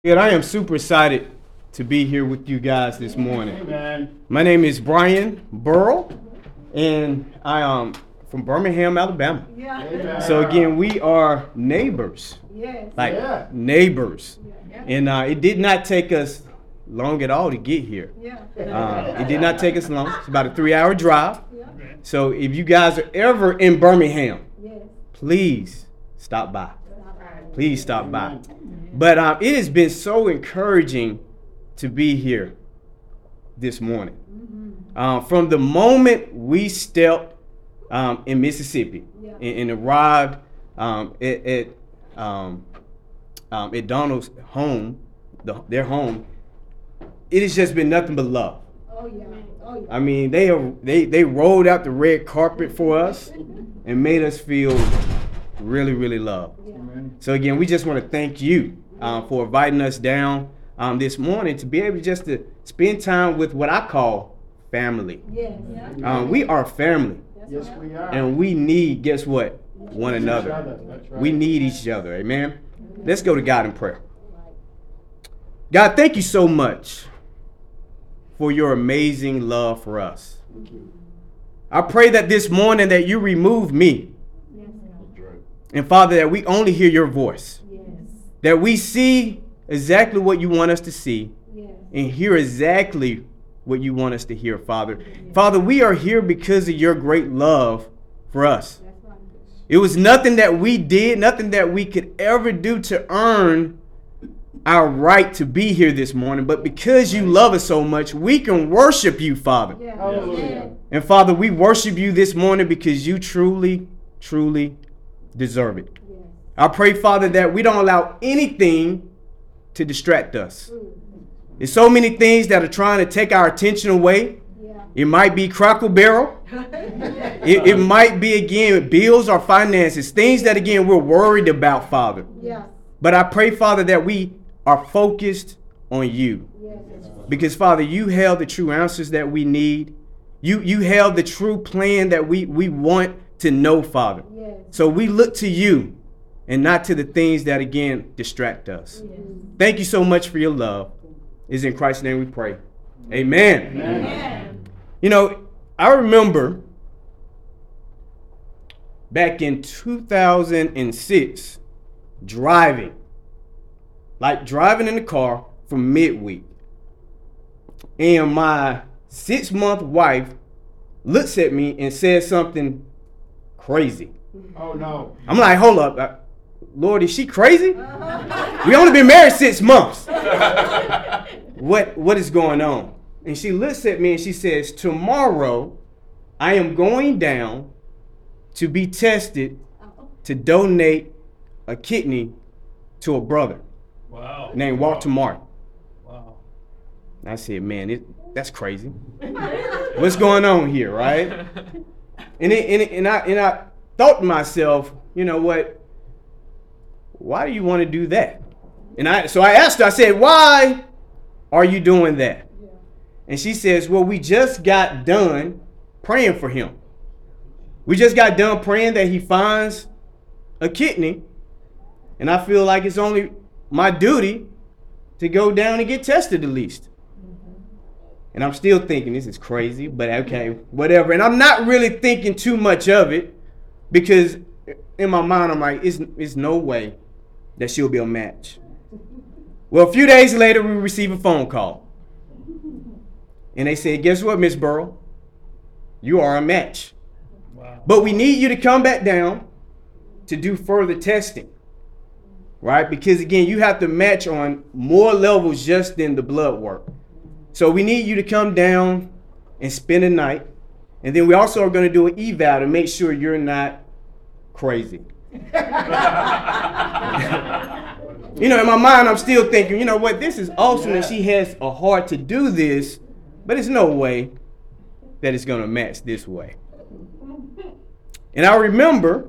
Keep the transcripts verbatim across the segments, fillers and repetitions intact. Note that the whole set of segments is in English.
Good. I am super excited to be here with you guys this morning. Amen. My name is Brian Burrow, and I am from Birmingham, Alabama. Yeah. Amen. So again, we are neighbors, Yes. like Yeah. neighbors, Yeah. and uh, it did not take us long at all to get here. Yeah. Uh, it did not take us long. It's about a three-hour drive. Yeah. So if you guys are ever in Birmingham, Yes. please stop by. Please stop by. But um, it has been so encouraging to be here this morning. Um, from the moment we stepped um, in Mississippi Yeah. and, and arrived um, at, at, um, um, at Donald's home, the, their home, it has just been nothing but love. Oh yeah. Oh yeah. I mean, they are, they they rolled out the red carpet for us and made us feel really, really loved. Yeah. Amen. So again, we just want to thank you um, for inviting us down um, this morning to be able just to spend time with what I call family. Yes. Um, we are family, Yes, we are. and we need, guess what? One Each another. other. That's right. We need each other. Amen. Let's go to God in prayer. God, thank you so much for your amazing love for us. I pray that this morning that you remove me, That's right. and Father, that we only hear your voice. Yes. That we see exactly what you want us to see Yes. and hear exactly what you want us to hear, Father. Father, we are here because of your great love for us. That's right. It was nothing that we did, nothing that we could ever do to earn our right to be here this morning, but because you love us so much, we can worship you, Father. Yeah. Hallelujah. And Father, we worship you this morning because you truly, truly deserve it. Yes. I pray, Father, that we don't allow anything to distract us. There's so many things that are trying to take our attention away. Yeah. It might be Crackle Barrel. It, it might be, again, bills or finances, things that, again, we're worried about, Father. Yeah. But I pray, Father, that we are focused on you. Yes. Because, Father, you held the true answers that we need. You, you held the true plan that we, we want to know, Father. Yes. So we look to you and not to the things that, again, distract us. Yes. Thank you so much for your love. It's in Christ's name we pray. Amen. Amen. You know, I remember back in two thousand six driving, like driving in the car from midweek. And my six-month wife looks at me and says something crazy. Oh, no. I'm like, hold up. uh, Lord, is she crazy? We only been married six months. What what is going on? And she looks at me and she says, tomorrow I am going down to be tested to donate a kidney to a brother Wow. named Walter Martin. Wow. I said, man, it, that's crazy. What's going on here, right? And it, and, it, and I and I thought to myself, you know what? Why do you want to do that? And I so I asked her, I said, why are you doing that? And she says, well, we just got done praying for him. We just got done praying that he finds a kidney. And I feel like it's only my duty to go down and get tested at least. And I'm still thinking this is crazy, but okay, whatever. And I'm not really thinking too much of it because in my mind, I'm like, it's, it's no way that she'll be a match. Well, a few days later, we receive a phone call. And they said, guess what, Miss Burrow? You are a match. Wow. But we need you to come back down to do further testing. Right? Because again, you have to match on more levels just than the blood work. So we need you to come down and spend a night. And then we also are going to do an eval to make sure you're not crazy. You know, in my mind, I'm still thinking, you know what, this is awesome that she has a heart to do this, but there's no way that it's going to match this way. And I remember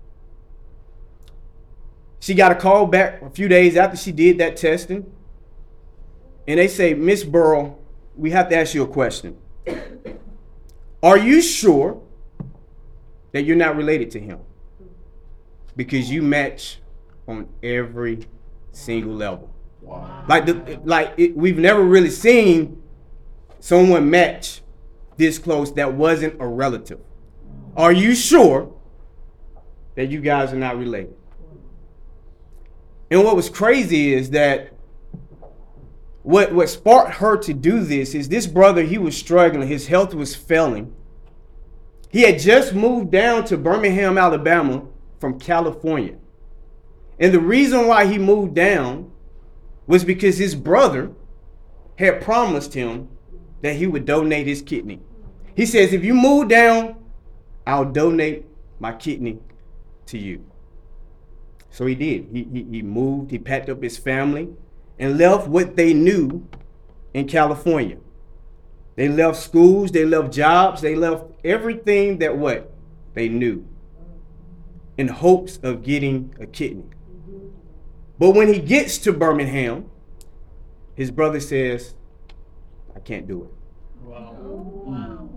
she got a call back a few days after she did that testing. And they say, Miss Burrow, we have to ask you a question. Are you sure that you're not related to him? Because you match on every single level. Wow. Like the like it, we've never really seen someone match this close that wasn't a relative. Are you sure that you guys are not related? And what was crazy is that what what sparked her to do this is this brother, he was struggling. His health was failing. He had just moved down to Birmingham, Alabama from California. And the reason why he moved down was because his brother had promised him that he would donate his kidney. He says, if you move down, I'll donate my kidney to you. So he did. He, he, he moved, he packed up his family and left what they knew in California. They left schools, they left jobs, they left everything that what they knew in hopes of getting a kidney. But when he gets to Birmingham, his brother says, I can't do it. Wow. Wow.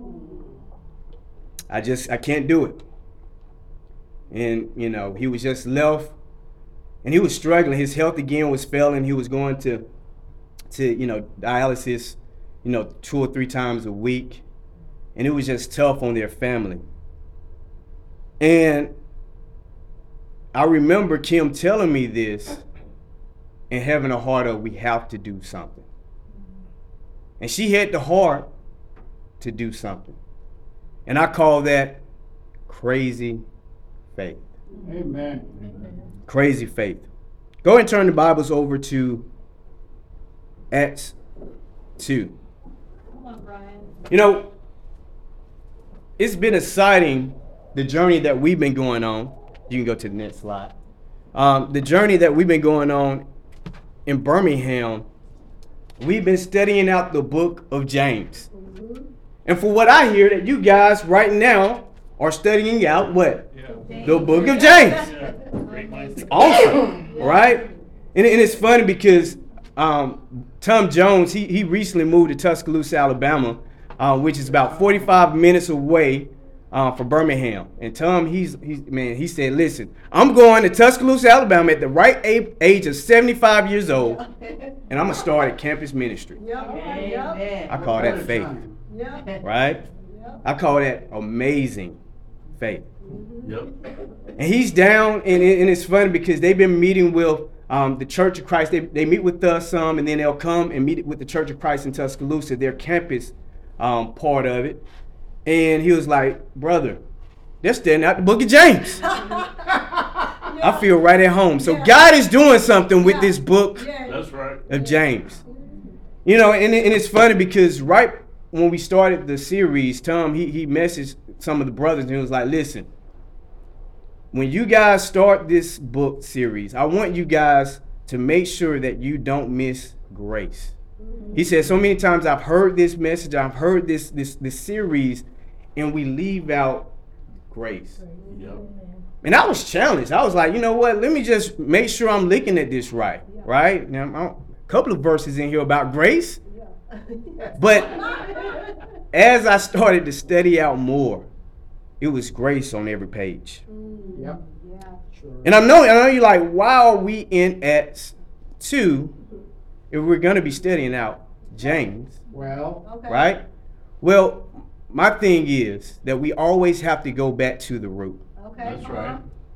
I just, I can't do it. And, you know, he was just left and he was struggling. His health again was failing. He was going to, to, you know, dialysis, you know, two or three times a week. And it was just tough on their family. And I remember Kim telling me this and having a heart of, we have to do something. And she had the heart to do something. And I call that crazy faith. Amen. Crazy faith. Go and turn the Bibles over to Acts two. Come on, Brian. You know, it's been exciting, the journey that we've been going on. You can go to the next slide. Um, the journey that we've been going on in Birmingham, we've been studying out the book of James. Mm-hmm. And for what I hear, that you guys right now are studying out what? Yeah. The book of James. Yeah. Great minds. Awesome, right? And, and it's funny because um, Tom Jones, he, he recently moved to Tuscaloosa, Alabama, uh, which is about forty-five minutes away uh, from Birmingham. And Tom, he's, he's man, he said, listen, I'm going to Tuscaloosa, Alabama at the right a- age of seventy-five years old, and I'm going to start a campus ministry. Yep. Yep. I call that faith, Yep. right? Yep. I call that amazing faith. Yep. And he's down, and, it, and it's funny because they've been meeting with um, the Church of Christ. They, they meet with us some, and then they'll come and meet with the Church of Christ in Tuscaloosa, their campus um, part of it. And he was like, brother, they're studying out the book of James. I feel right at home. So Yeah. God is doing something with this book Yeah. That's right. of James. You know, and, it- and it's funny because right when we started the series, Tom, he, he messaged some of the brothers and he was like, listen, when you guys start this book series, I want you guys to make sure that you don't miss grace. He said, so many times I've heard this message, I've heard this this this series, and we leave out grace. Yep. And I was challenged. I was like, you know what? Let me just make sure I'm looking at this right, right? Now, I'm- a couple of verses in here about grace, but as I started to study out more, it was grace on every page. Yep. Yeah. Sure. And I know, I know you're like, why are we in Acts two if we're going to be studying out James, Well, Okay. right? Well, my thing is that we always have to go back to the root. Okay. that's right.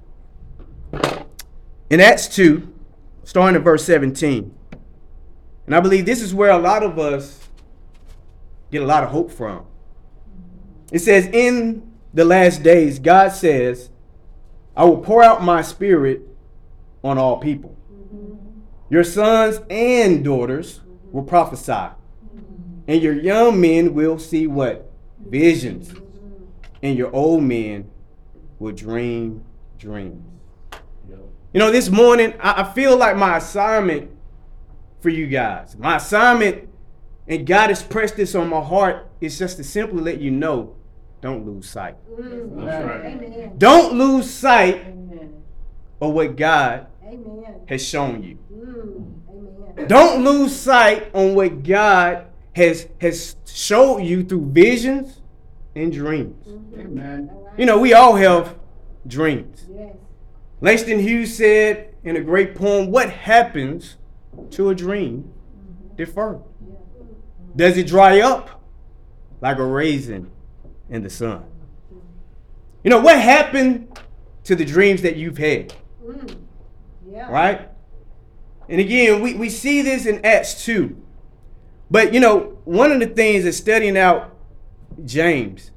In Acts two, starting at verse seventeen, and I believe this is where a lot of us get a lot of hope from. It says, in the last days, God says, I will pour out my spirit on all people. Your sons and daughters will prophesy, and your young men will see what? Visions, and your old men will dream dreams. Yep. You know, this morning, I, I feel like my assignment for you guys, my assignment, and God has pressed this on my heart, is just to simply let you know, don't lose sight. That's right. Amen. Don't lose sight Amen. of what God Amen. has shown you. Mm. Amen. Don't lose sight on what God has has showed you through visions and dreams. Amen. You know, we all have dreams. Yes. Langston Hughes said in a great poem, what happens to a dream deferred? Does it dry up like a raisin in the sun? You know, what happened to the dreams that you've had? Mm. Yeah. Right? And again, we, we see this in Acts two. But, you know, one of the things that's studying out James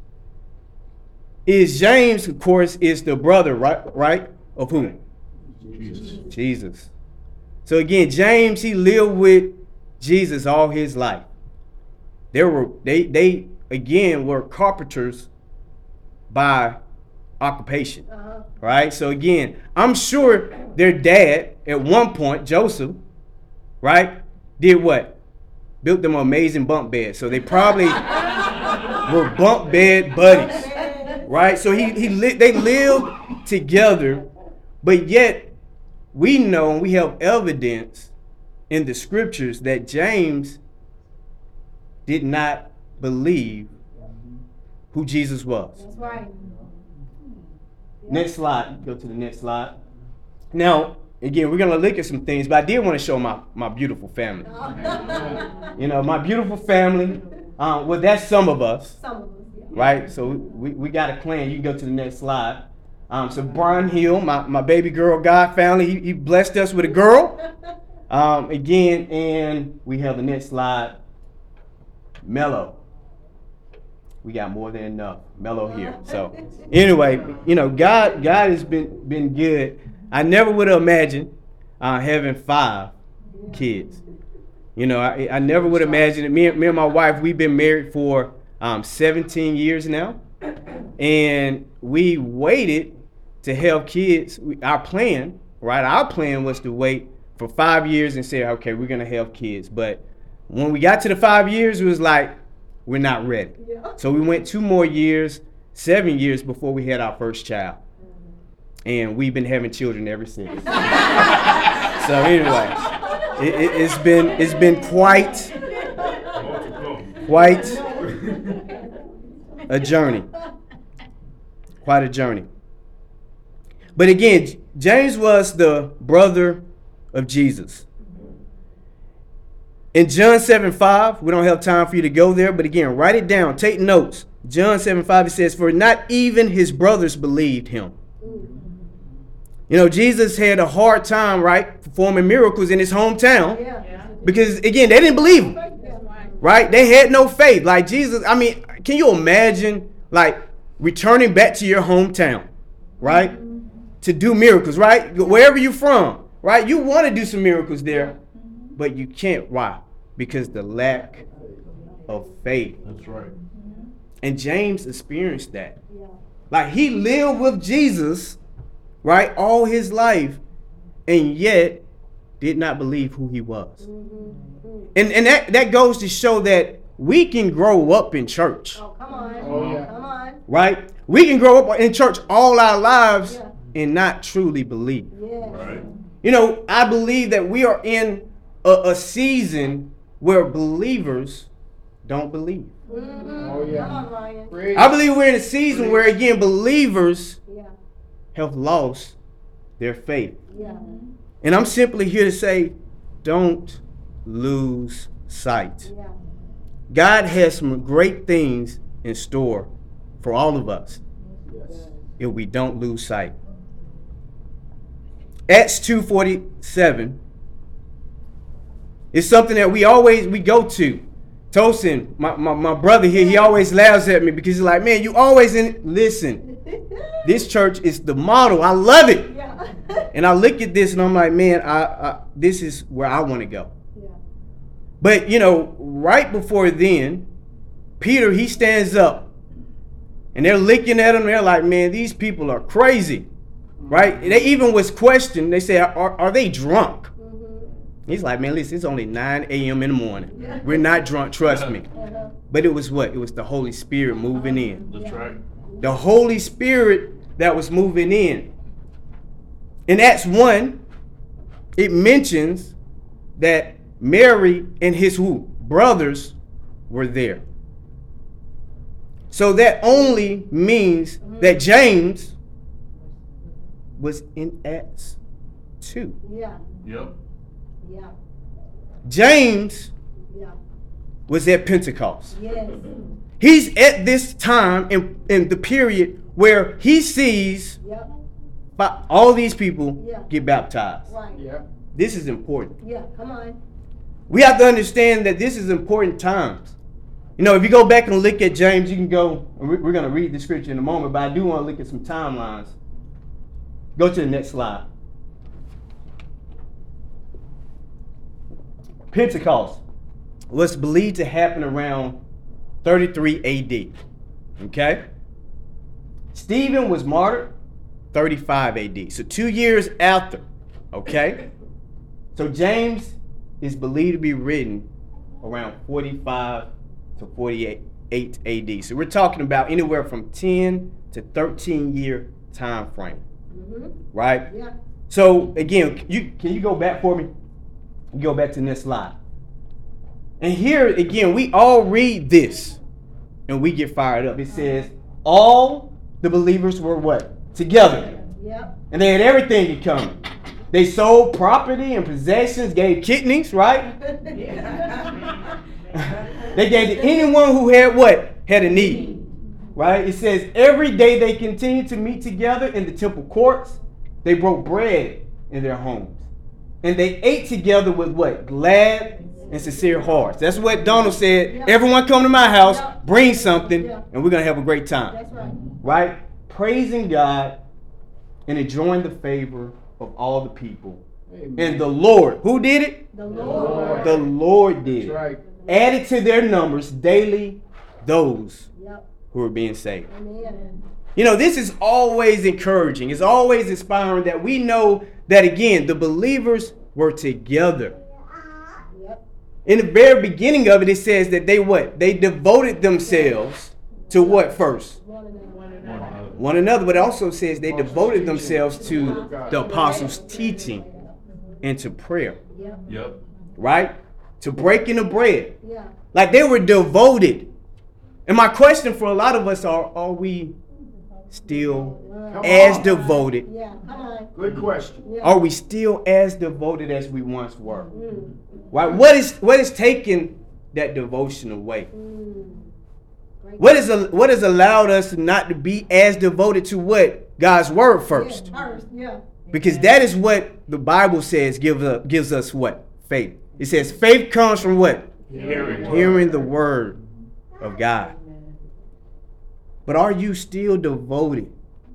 is James, of course, is the brother, right? Right? Of whom? Jesus. Jesus. So again, James, he lived with Jesus all his life. They were, they, they again, were carpenters by occupation. Uh-huh. Right? So again, I'm sure their dad at one point, Joseph, right, did what? Built them an amazing bunk bed. So they probably were bunk bed buddies. Right? So he he li- they lived together, but yet we know and we have evidence in the scriptures that James did not believe who Jesus was. That's right. Next slide. Go to the next slide. Now, again, we're going to look at some things, but I did want to show my, my beautiful family. You know, my beautiful family. Um, well, that's some of us, Some of us, yeah. right? So we, we got a clan. You can go to the next slide. Um, so Brian Hill, my, my baby girl God family, he, he blessed us with a girl. Um, again, and we have the next slide. Mello. We got more than enough. Mello here. So anyway, you know, God God has been been good. I never would have imagined uh, having five kids. You know, I, I never would imagine it. Me, and- me and my wife, we've been married for um, seventeen years now. And we waited to have kids. We, our plan, right? Our plan was to wait for five years and say, okay, we're going to have kids. But when we got to the five years, it was like, we're not ready. Yeah. So we went two more years, seven years before we had our first child. And we've been having children ever since. So anyway, it, it, it's been it's been quite quite a journey. Quite a journey. But again, James was the brother of Jesus. In John seven five, we don't have time for you to go there, but again, write it down, take notes. John seven five, it says, for not even his brothers believed him. You know, Jesus had a hard time, right, performing miracles in his hometown Yeah. because, again, they didn't believe him, Yeah. right? They had no faith. Like Jesus, I mean, can you imagine, like, returning back to your hometown, right, to do miracles, right? Wherever you're from, right? You want to do some miracles there, but you can't. Why? Because the lack of faith. That's right. And James experienced that. Yeah. Like, he lived with Jesus, right, all his life, and yet did not believe who he was. Mm-hmm. And and that, that goes to show that we can grow up in church, Oh, come on. Oh, yeah. Come on. right? We can grow up in church all our lives Yeah. and not truly believe. Yeah. Right. You know, I believe that we are in a, a season where believers don't believe. Mm-hmm. Oh, yeah. Come on, Ryan. Praise. I believe we're in a season where, again, believers Yeah. have lost their faith. Yeah. And I'm simply here to say, don't lose sight. Yeah. God has some great things in store for all of us Yes. if we don't lose sight. Acts two forty-seven is something that we always we go to. Tosin, my, my, my brother here, he always laughs at me because he's like, man, you always in listen. This church is the model. I love it. Yeah. And I look at this and I'm like, man, I, I this is where I want to go. Yeah. But, you know, right before then, Peter, he stands up and they're looking at him. They're like, man, these people are crazy, right? They even was questioned. They say, are, are they drunk? Mm-hmm. He's like, man, listen, it's only nine a.m. in the morning. We're not drunk, trust me. Uh-huh. But it was what? It was the Holy Spirit moving in. That's right. The Holy Spirit that was moving in. In Acts one, it mentions that Mary and his who? Brothers were there. So that only means that James was in Acts two. Yeah. Yep. Yeah. James Yeah. was at Pentecost. Yes. He's at this time in, in the period where he sees Yep. ba- all these people Yeah. get baptized. Right. Yeah. This is important. Yeah. Come on. We have to understand that this is important times. You know, if you go back and look at James, you can go, and we- we're going to read the scripture in a moment, but I do want to look at some timelines. Go to the next slide. Pentecost was believed to happen around thirty-three A D. Okay? Stephen was martyred thirty-five A D. So two years after. Okay? So James is believed to be written around forty-five to forty-eight A D. So we're talking about anywhere from ten to thirteen year time frame. Mm-hmm. Right? Yeah. So again, you can you go back for me? Go back to the next slide. And here again, we all read this and we get fired up. It says, all the believers were what? Together. Yep. And they had everything in common. They sold property and possessions, gave kidneys, right? They gave to anyone who had what? Had a need. Right? It says every day they continued to meet together in the temple courts. They broke bread in their homes. And they ate together with what? Glad and sincere hearts. That's what Donald said. Yeah. Everyone come to my house, Yeah. bring something, Yeah. and we're going to have a great time. That's right. Right? Praising God and enjoying the favor of all the people. Amen. And the Lord, who did it? The Lord. The Lord did That's it. right. Added to their numbers daily those Yep. who are being saved. Amen. You know, this is always encouraging. It's always inspiring that we know that, again, the believers were together. Yep. In the very beginning of it, it says that they what? They devoted themselves to what first? One another. One another. One another. But it also says they devoted themselves to the apostles' teaching and to prayer. Yep. Yep. Right? To breaking the bread. Yeah. Like they were devoted. And my question for a lot of us are, are we still Come as on. devoted? Yeah. Come on. Good question. Yeah. Are we still as devoted as we once were? Mm. Right? What is what is taking that devotion away? Mm. Great. What is a, what has allowed us not to be as devoted to what? God's word Yeah, first. first. Yeah. Because that is what the Bible says gives us, gives us what? Faith. It says faith comes from what? Hearing. Hearing the word of God. But are you still devoted?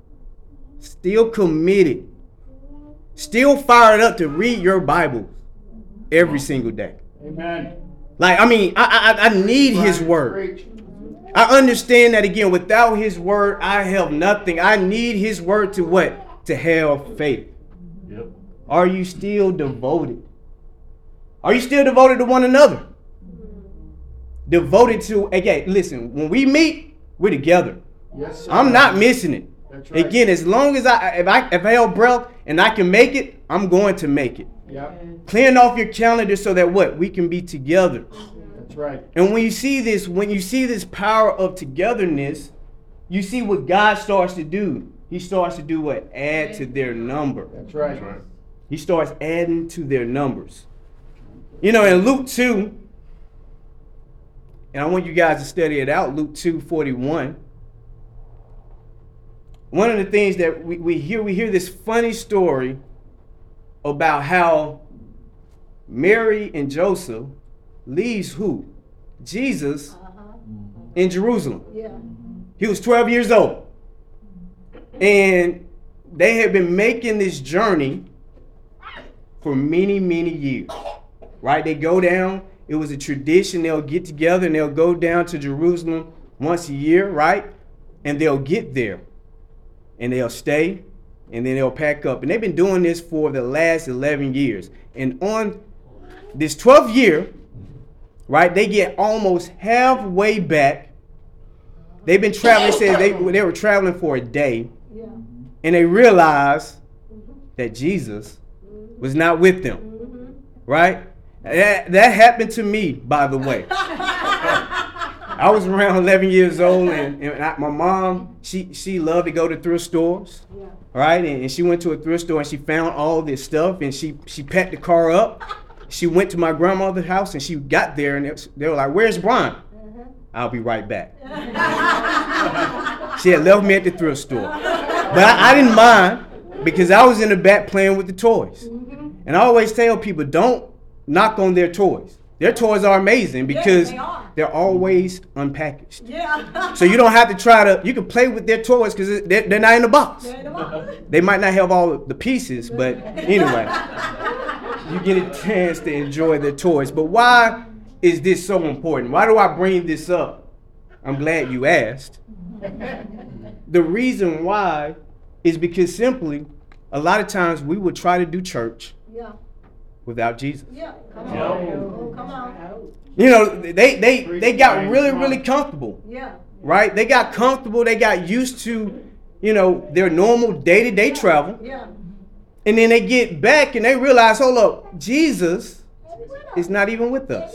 Still committed? Still fired up to read your Bible every single day? Amen. Like, I mean, I I, I need his word. Preach. I understand that again, without his word, I have nothing. I need his word to what? To have faith. Yep. Are you still devoted? Are you still devoted to one another? Devoted to, again, listen, when we meet, we're together. Yes, sir. I'm not missing it. That's right. Again, as long as I, if I, if I have breath and I can make it, I'm going to make it. Yep. Clearing off your calendar so that what? We can be together. That's right. And when you see this, when you see this power of togetherness, you see what God starts to do. He starts to do what? Add to their number. That's right. That's right. He starts adding to their numbers. You know, in Luke two, and I want you guys to study it out, Luke two forty-one. One of the things that we, we hear, we hear this funny story about how Mary and Joseph leaves who? Jesus Uh-huh. in Jerusalem. Yeah. He was twelve years old. And they had been making this journey for many, many years. Right? They go down. It was a tradition. They'll get together and they'll go down to Jerusalem once a year, right? And they'll get there. And they'll stay. And then they'll pack up. And they've been doing this for the last eleven years. And on this twelfth year, right, they get almost halfway back. They've been traveling, they said they, they were traveling for a day. Yeah. And they realized that Jesus was not with them. Mm-hmm. Right? That, that happened to me, by the way. I was around eleven years old, and, and I, my mom, she, she loved to go to thrift stores. Yeah. Right? And, and she went to a thrift store and she found all this stuff and she, she packed the car up. she went to my grandmother's house and she got there and it was, they were like, "Where's Brian?" Uh-huh. "I'll be right back." She had left me at the thrift store. But I, I didn't mind because I was in the back playing with the toys. Mm-hmm. And I always tell people, don't knock on their toys. Their toys are amazing because they are. they're always unpackaged. Yeah. So you don't have to try to, you can play with their toys because they're, they're not in the box. They're in the box. They might not have all the pieces, but anyway, you get a chance to enjoy their toys. But why is this so important? Why do I bring this up? I'm glad you asked. The reason why is because simply, a lot of times we would try to do church Yeah. without Jesus. Yeah. Come on. Yeah. Oh, come on. You know, they they they got really really comfortable, Yeah. right? They got comfortable. They got used to, you know, their normal day to day travel, Yeah. and then they get back and they realize, hold up, Jesus is not even with us.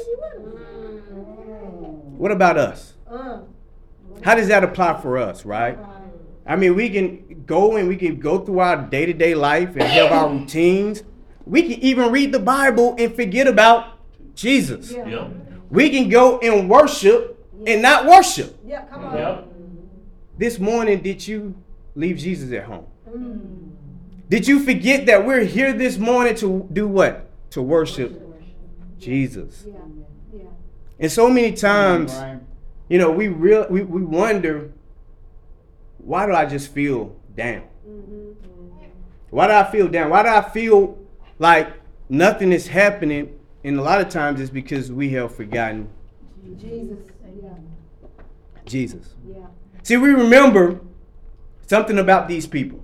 What about us? Uh, How does that apply for us, right? I mean, we can go and we can go through our day to day life and have our routines. We can even read the Bible and forget about Jesus. yeah. Yep. We can go and worship and not worship. Yeah. Come on. Yep. This morning, did you leave Jesus at home? Mm. Did you forget that we're here this morning to do what? To worship Jesus. Yeah. Yeah. And so many times, you know, we real we, we wonder, why do I just feel down? Mm-hmm. Why do I feel down? Why do I feel like nothing is happening? And a lot of times it's because we have forgotten Jesus. Yeah. Jesus. Yeah. See, we remember something about these people.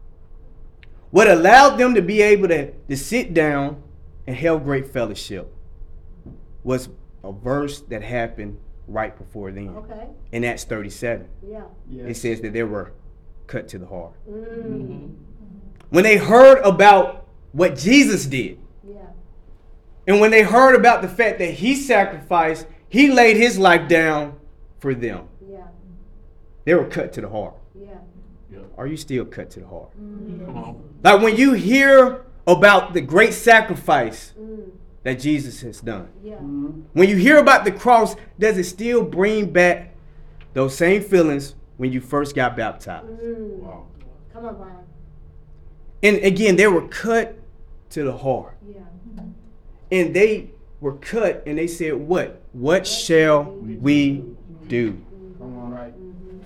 What allowed them to be able to, to sit down and have great fellowship was a verse that happened right before then. Okay. In Acts thirty-seven, Yeah. it says that they were cut to the heart. Mm. When they heard about what Jesus did, Yeah. and when they heard about the fact that he sacrificed, he laid his life down for them, Yeah. they were cut to the heart. Yeah. Yep. Are you still cut to the heart? Come on. Like when you hear about the great sacrifice Mm. that Jesus has done, Yeah. when you hear about the cross, does it still bring back those same feelings when you first got baptized? Mm. Wow. Come on, Brian. And again, they were cut to the heart. Yeah. And they were cut and they said, what? What shall we do? Come on, right.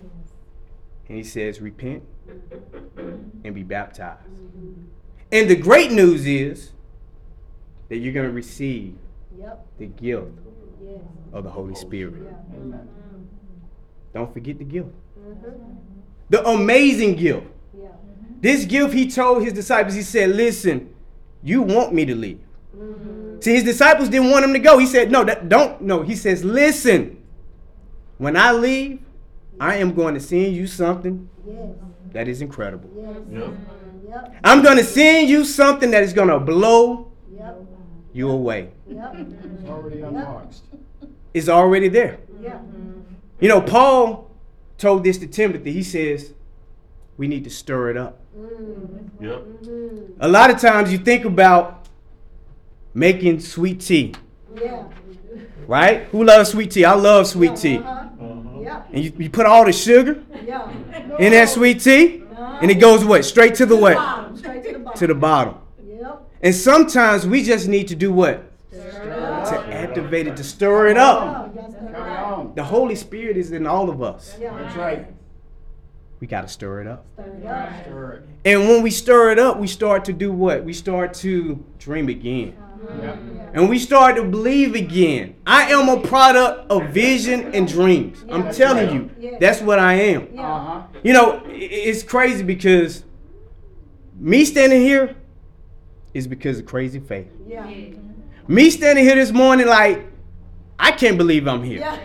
And he says, repent and be baptized. And the great news is that you're going to receive Yep. the gift Yes. of the Holy Spirit. Yeah. Amen. Don't forget the gift. Mm-hmm. The amazing gift. Yeah. This gift, he told his disciples, he said, listen, you want me to leave. Mm-hmm. See, his disciples didn't want him to go. He said, no, that, don't, no. He says, listen, when I leave, I am going to send you something Yes. that is incredible. Yes. Yep. Yep. I'm going to send you something that is going to blow Yep. you away. Yep. It's already unboxed. It's already there. Yeah. You know, Paul told this to Timothy. He says, we need to stir it up. Mm. Yep. Mm-hmm. A lot of times you think about making sweet tea, Yeah. right? Who loves sweet tea? I love sweet tea. Uh-huh. Uh-huh. Yeah. And you, you put all the sugar Yeah. in that sweet tea, Uh-huh. and it goes what? Straight to the what? Bottom. Straight to the bottom. To the bottom. Yep. And sometimes we just need to do what? Stir To activate it, to stir it up. Oh, yes, sir. Come on. The Holy Spirit is in all of us. Yeah. That's right. We got to stir it up. Stir it up. Stir it. And when we stir it up, we start to do what? We start to dream again. Uh-huh. Yeah. And we start to believe again. I am a product of vision and dreams. I'm Yeah. telling you, that's what I am. Yeah. Uh-huh. You know, i- it's crazy because me standing here is because of crazy faith. Yeah. Me standing here this morning, like, I can't believe I'm here. Yeah.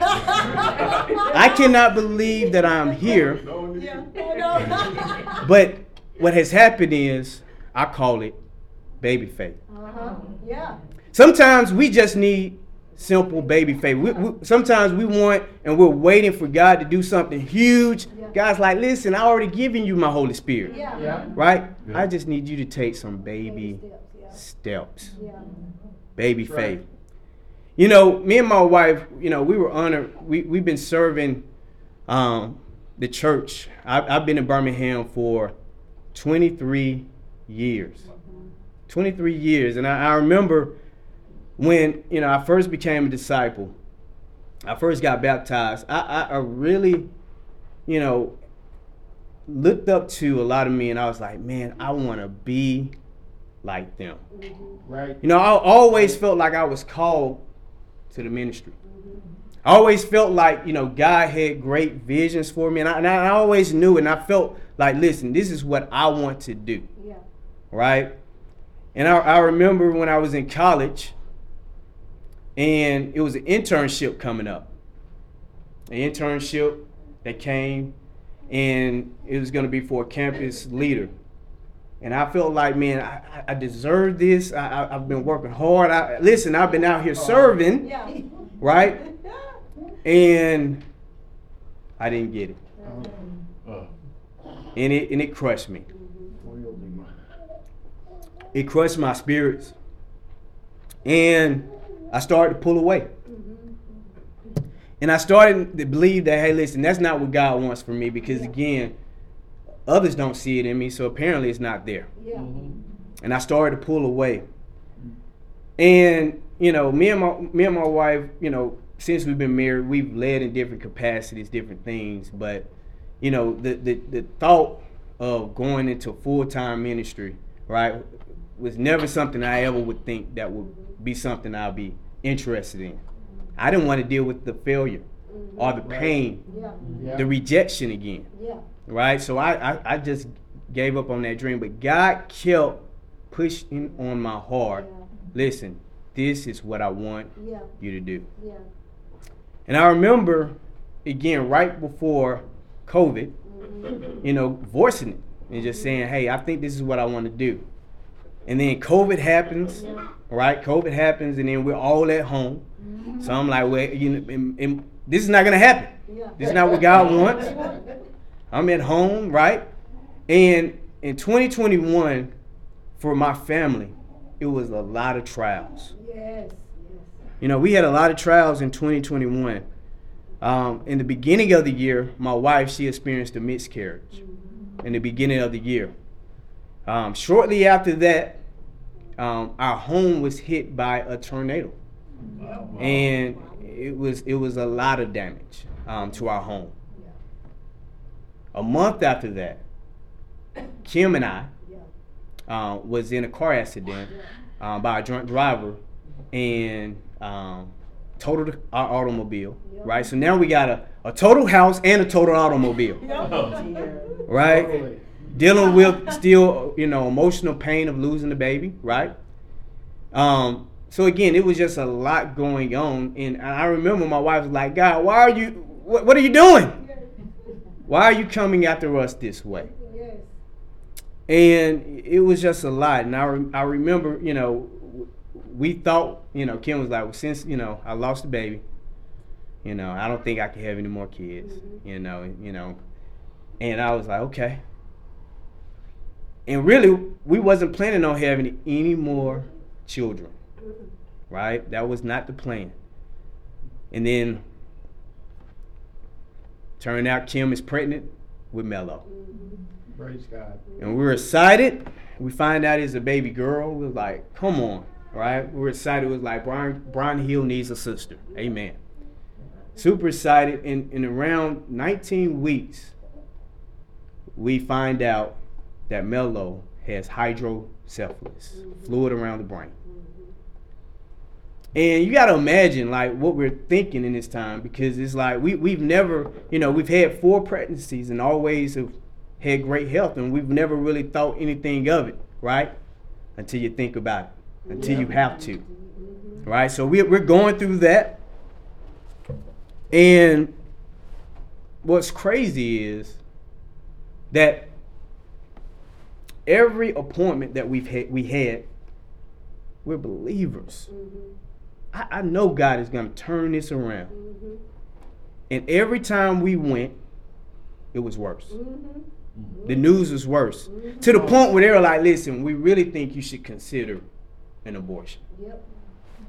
I cannot believe that I'm here. Yeah. I know. But what has happened is, I call it baby faith. Uh-huh. Yeah. Sometimes we just need simple baby faith. We, we, sometimes we want and we're waiting for God to do something huge. Yeah. God's like, listen, I already given you my Holy Spirit. Yeah. Yeah. Right? Yeah. I just need you to take some baby steps. steps. Yeah. Baby Right. Faith. You know, me and my wife, you know, we were honored. We, we've been serving um, the church. I, I've been in Birmingham for twenty-three years. twenty-three years. And I, I remember when, you know, I first became a disciple, I first got baptized, I, I, I really, you know, looked up to a lot of men. I was like, man, I want to be like them. Right. You know, I always felt like I was called to the ministry. I always felt like, you know, God had great visions for me. And I, and I always knew it. And I felt like, listen, this is what I want to do. Yeah. Right? And I, I remember when I was in college, and it was an internship coming up. An internship that came, and it was going to be for a campus leader. And I felt like, man, I, I deserve this. I, I, I've been working hard. I, listen, I've been out here serving, Yeah. right? And I didn't get it. Oh. And it and it crushed me. Wielding. It crushed my spirits. And I started to pull away. And I started to believe that, hey, listen, that's not what God wants for me, because again, others don't see it in me, so apparently it's not there. Yeah. And I started to pull away. And, you know, me and my me and my wife, you know, since we've been married, we've led in different capacities, different things. But, you know, the the, the thought of going into full-time ministry, right, was never something I ever would think that would be something I'll be interested in. I didn't want to deal with the failure or the pain, Yeah. Yeah. the rejection again. Yeah. Right? So I, I, I just gave up on that dream. But God kept pushing on my heart. Yeah. Listen, this is what I want Yeah. you to do. Yeah. And I remember, again, right before COVID, you know, voicing it and just saying, hey, I think this is what I want to do. And then COVID happens, right? COVID happens, and then we're all at home. So I'm like, well, you know, and, and this is not going to happen. Yeah. This is not what God wants. I'm at home, right? And in twenty twenty-one, for my family, it was a lot of trials. Yes. Yes. You know, we had a lot of trials in twenty twenty-one. Um, in the beginning of the year, my wife, she experienced a miscarriage in the beginning of the year. Um, shortly after that, um, our home was hit by a tornado. Wow. And it was it was a lot of damage um, to our home. A month after that, Kim and I Yeah. uh, was in a car accident uh, by a drunk driver and um, totaled our automobile. Right, so now we got a, a total house and a total automobile. Right, Totally. dealing with still, you know, emotional pain of losing the baby. Right. Um, So again, it was just a lot going on, and I remember my wife was like, "God, why are you? What, what are you doing? Why are you coming after us this way?" Yes. And it was just a lot. And I, re- I remember, you know, we thought, you know, Kim was like, well, since, you know, I lost the baby, you know, I don't think I can have any more kids, you know, and, you know, and I was like, okay. And really, we wasn't planning on having any more children. Right? That was not the plan. And then turned out Kim is pregnant with Mello. Praise God. And we were excited. We find out it's a baby girl. We was like, come on. Right? We were excited. It was like, Brian, Brian Hill needs a sister. Amen. Super excited. In, in around nineteen weeks, we find out that Mello has hydrocephalus, fluid around the brain. And you got to imagine, like, what we're thinking in this time, because it's like we, we've never, you know, we've had four pregnancies and always have had great health, and we've never really thought anything of it, right? Until you think about it, until you have to, right? So we're, we're going through that. And what's crazy is that every appointment that we've had, we had, we're believers. I, I know God is going to turn this around. Mm-hmm. And every time we went, it was worse. Mm-hmm. The news was worse. To the point where they were like, listen, we really think you should consider an abortion. Yep.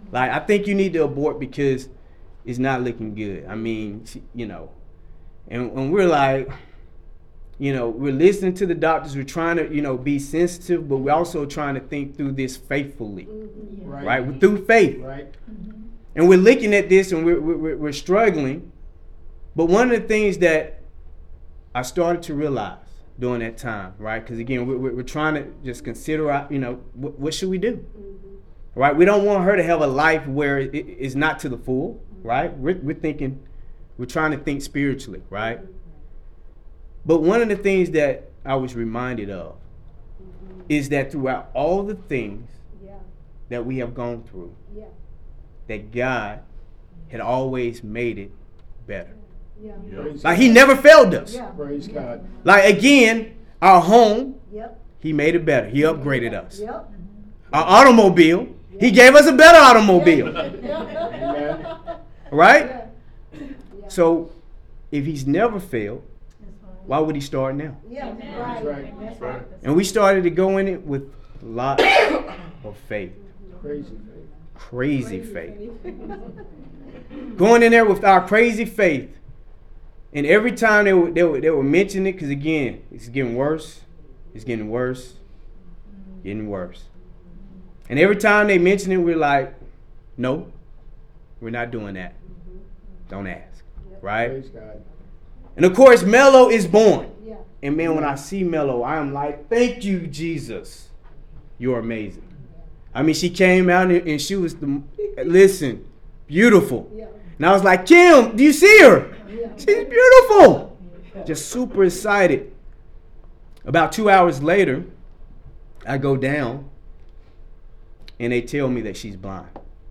Like, I think you need to abort because it's not looking good. I mean, she, you know, and, and we're like, you know, we're listening to the doctors. We're trying to, you know, be sensitive, but we're also trying to think through this faithfully, Mm-hmm. Right. right? We're through faith. Right. And we're looking at this and we're, we're, we're struggling. But one of the things that I started to realize during that time, right? Because again, we're, we're trying to just consider, our, you know, what, what should we do? Mm-hmm. Right? We don't want her to have a life where it is not to the full, right? We're, we're thinking, we're trying to think spiritually, right? But one of the things that I was reminded of is that throughout all the things Yeah. that we have gone through, Yeah. that God had always made it better. Yeah. Yeah. Praise Like God. he never failed us. Yeah. Praise God. Like again, our home, Yep. he made it better. He upgraded us. Yep. Our automobile, he gave us a better automobile. Amen. Right? Yeah. Yeah. So if he's never failed, why would he start now? Yeah. That's Right. right. That's right. right. And we started to go in it with lots of faith. Crazy faith. Crazy faith. Going in there with our crazy faith. And every time they were, they were, they were mentioning it, because again, it's getting worse. It's getting worse. Getting worse. And every time they mention it, we're like, no, we're not doing that. Don't ask. Right? Praise God. And of course, Mello is born. Yeah. And man, when I see Mello, I am like, thank you, Jesus. You're amazing. I mean, she came out and, and she was, the listen, beautiful. Yeah. And I was like, Kim, do you see her? Yeah. She's beautiful. Just super excited. About two hours later, I go down and they tell me that she's blind.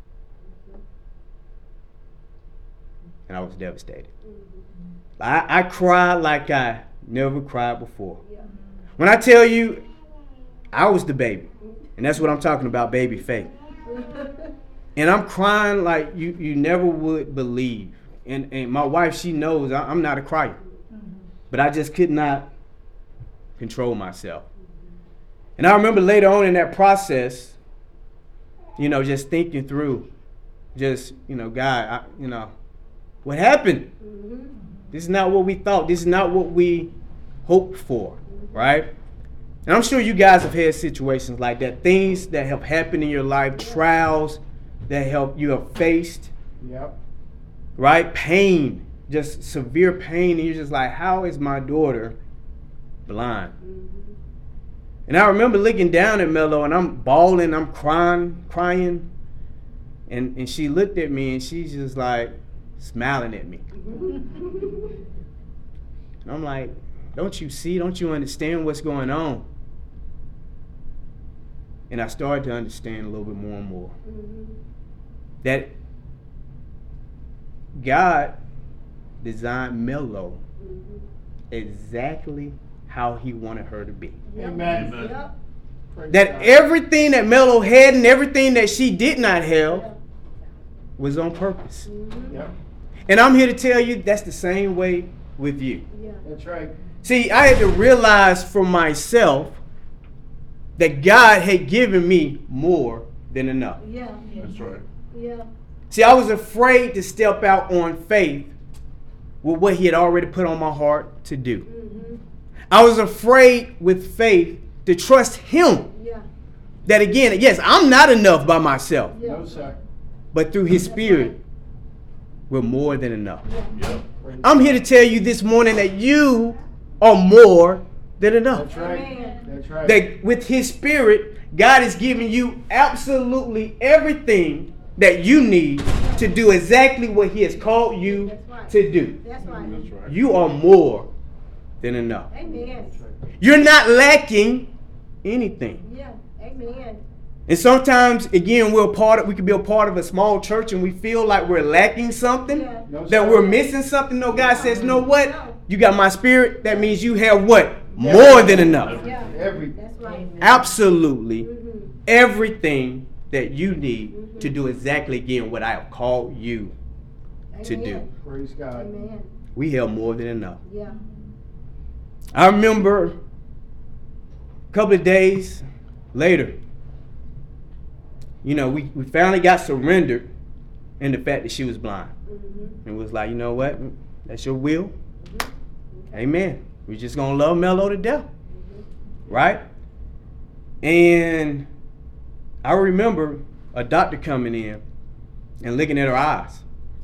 And I was devastated. I, I cried like I never cried before. Yeah. When I tell you, I was the baby. And that's what I'm talking about, baby faith. And I'm crying like you, you never would believe. And, and my wife, she knows I, I'm not a crier. But I just could not control myself. And I remember later on in that process, you know, just thinking through, just, you know, God, I, you know, what happened? Mm-hmm. This is not what we thought. This is not what we hoped for, right? And I'm sure you guys have had situations like that, things that have happened in your life, trials that have you have faced, Yep. right? Pain, just severe pain, and you're just like, how is my daughter blind? And I remember looking down at Mello, and I'm bawling, I'm crying, crying, and and she looked at me, and she's just like smiling at me. And I'm like, don't you see? Don't you understand what's going on? And I started to understand a little bit more and more. That God designed Mello exactly how he wanted her to be. Amen. Amen. Yep. Praise That God. everything that Mello had and everything that she did not have was on purpose. Yep. And I'm here to tell you that's the same way with you. Yeah. That's right. See, I had to realize for myself that God had given me more than enough. Yeah. That's right. Yeah. See, I was afraid to step out on faith with what he had already put on my heart to do. Mm-hmm. I was afraid with faith to trust him. Yeah. That again, yes, I'm not enough by myself, Yeah. No, sir. but through his spirit, we're more than enough. Yeah. Praise I'm here to tell you this morning that you are more than enough. That's right. Amen. That's right. That with his spirit, God is giving you absolutely everything that you need to do exactly what he has called you That's right. to do. That's right. That's right. You are more than enough. Amen. You're not lacking anything. Yeah. Amen. And sometimes, again, we're a part of, we could be a part of a small church and we feel like we're lacking something, Yeah. No, that sir. we're missing something. No, God says, you know what? No. You got my spirit. That means you have what? More than enough. Yeah. Everything. That's right. Absolutely Mm-hmm. everything that you need to do exactly again what I have called you to do. Amen. Praise God. Amen. We have more than enough. Yeah. I remember a couple of days later, you know, we, we finally got surrendered in the fact that she was blind. Mhm. And was like, you know what? That's your will. Mhm. Amen. We're just going to love Mello to death. Right? And I remember a doctor coming in and looking at her eyes.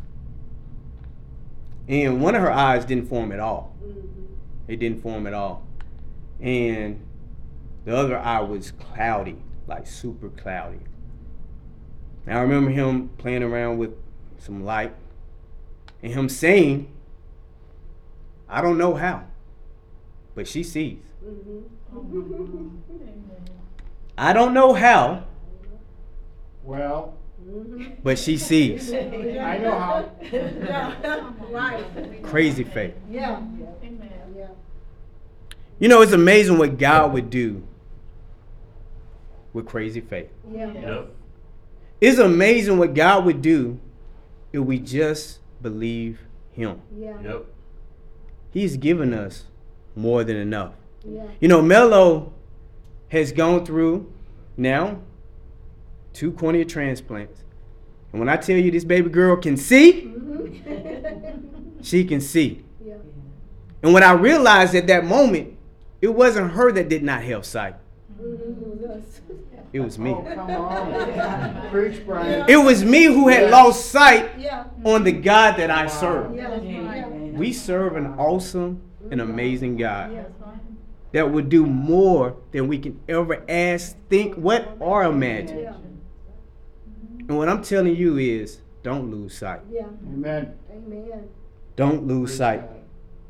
And one of her eyes didn't form at all. Mhm. It didn't form at all. And the other eye was cloudy, like super cloudy. And I remember him playing around with some light and him saying, I don't know how, but she sees. Mhm. I don't know how, Well, Mhm. but she sees. I know how. Yeah. Right. Crazy faith. Yeah. Yeah. You know, it's amazing what God would do with crazy faith. Yeah. Yep. It's amazing what God would do if we just believe him. Yeah. Yep. He's given us more than enough. Yeah. You know, Mello has gone through now two cornea transplants. And when I tell you this baby girl can see, Mhm. she can see. Yeah. And when I realized at that moment, it wasn't her that did not have sight. Mhm. It was me. Oh, come on. Preach, Brian. It was me who had Yeah. lost sight Yeah. on the God that I serve. Yeah. Yeah. We serve an awesome and amazing God Yeah. that would do more than we can ever ask, think, what, or imagine. Yeah. And what I'm telling you is, don't lose sight. Yeah. Amen. Amen. Don't lose Praise sight. God.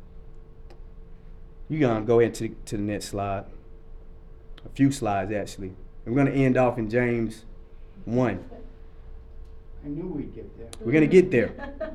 You're going to go into to the next slide. A few slides, actually. We're going to end off in James one. I knew we'd get there. We're going to get there.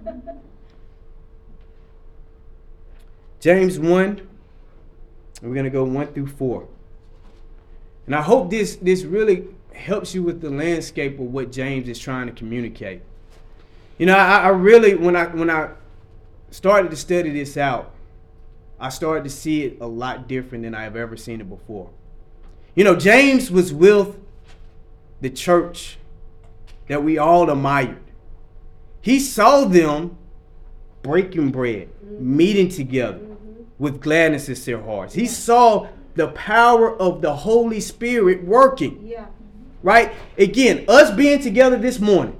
James one, and we're going to go one through four. And I hope this, this really helps you with the landscape of what James is trying to communicate. You know, I, I really, when I when I started to study this out, I started to see it a lot different than I have ever seen it before. You know, James was with the church that we all admired. He saw them breaking bread, meeting together with gladness in their hearts. He saw the power of the Holy Spirit working, Yeah. right? Again, us being together this morning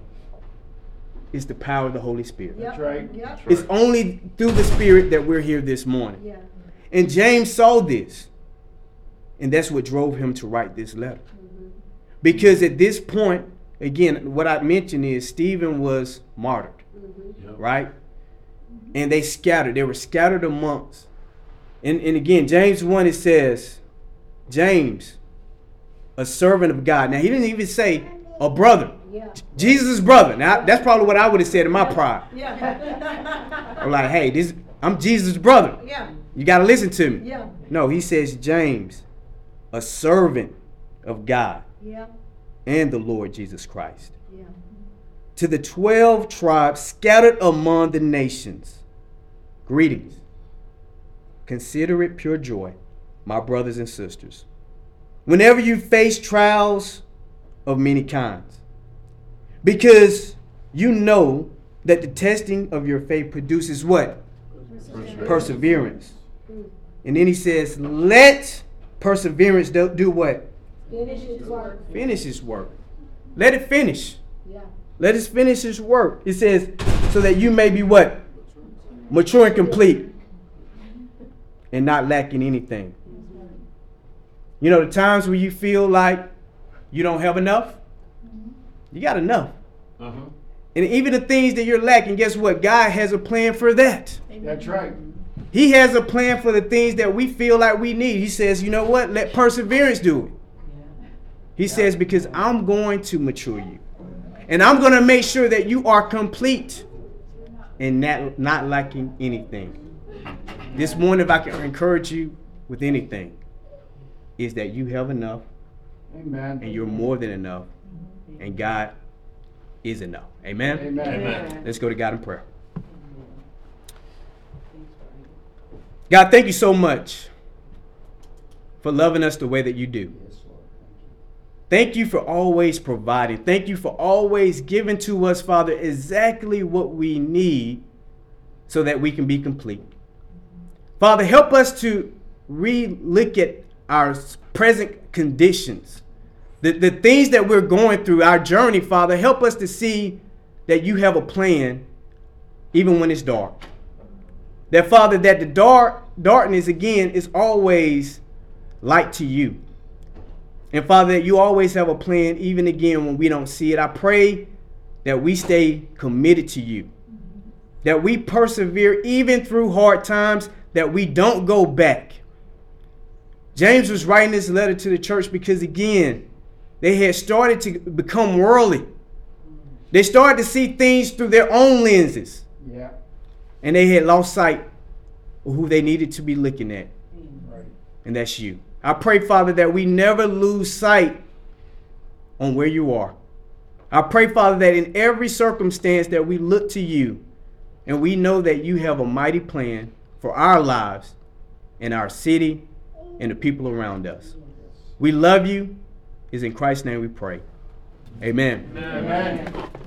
is the power of the Holy Spirit. Yep. That's right. Yep. That's It's right. only through the Spirit that we're here this morning. Yeah. And James saw this. And that's what drove him to write this letter. Because at this point, again, what I mentioned is Stephen was martyred, Yep. right? And they scattered. They were scattered amongst. And, and again, James one, it says, James, a servant of God. Now, he didn't even say a brother. Yeah. Jesus' brother. Now, that's probably what I would have said in my pride. Yeah. I'm like, hey, this, I'm Jesus' brother. Yeah. You got to listen to me. Yeah. No, he says, James, a servant of God Yeah. and the Lord Jesus Christ. Yeah. To the twelve tribes scattered among the nations, greetings. Consider it pure joy, my brothers and sisters, whenever you face trials of many kinds, because you know that the testing of your faith produces what? Perseverance. And then he says, let perseverance do, do what? Finish his work. Finish his work. Let it finish. Yeah. Let us finish his work. It says, so that you may be what? Mature and complete. And not lacking anything. You know, the times where you feel like you don't have enough, you got enough. Uh-huh. And even the things that you're lacking, guess what? God has a plan for that. That's right. He has a plan for the things that we feel like we need. He says, you know what? Let perseverance do it. He says, because I'm going to mature you. And I'm going to make sure that you are complete and not, not lacking anything. This morning, if I can encourage you with anything, is that you have enough Amen. and you're more than enough. And God is enough. Amen? Amen. Amen. Let's go to God in prayer. God, thank you so much for loving us the way that you do. Yes, Lord. Thank you. Thank you for always providing. Thank you for always giving to us, Father, exactly what we need so that we can be complete. Father, help us to re-look at our present conditions, the, the things that we're going through, our journey, Father. Help us to see that you have a plan even when it's dark. That, Father, that the dark darkness, again, is always light to you. And, Father, that you always have a plan even again when we don't see it. I pray that we stay committed to you, that we persevere even through hard times, that we don't go back. James was writing this letter to the church because, again, they had started to become worldly. They started to see things through their own lenses. Yeah. And they had lost sight of who they needed to be looking at. Right. And that's you. I pray, Father, that we never lose sight on where you are. I pray, Father, that in every circumstance that we look to you and we know that you have a mighty plan for our lives and our city and the people around us. We love you. It's in Christ's name we pray. Amen. Amen.